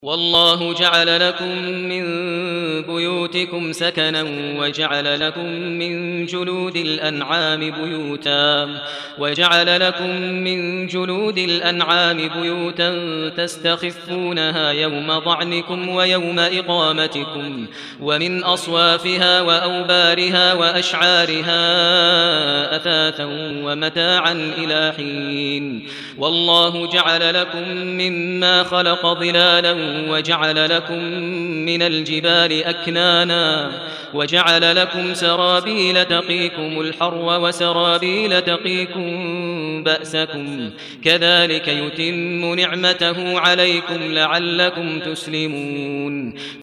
والله جعل لكم من بيوتكم سكنا وجعل لكم من جلود الأنعام بيوتا تستخفونها يوم ضعنكم ويوم إقامتكم ومن أصوافها وأوبارها وأشعارها أثاثا ومتاعا إلى حين. والله جعل لكم مما خلق ظلالا وجعل لكم من الجبال أكنانا وجعل لكم سرابيل تقيكم الحر وسرابيل تقيكم بأسكم كذلك يتم نعمته عليكم لعلكم تسلمون.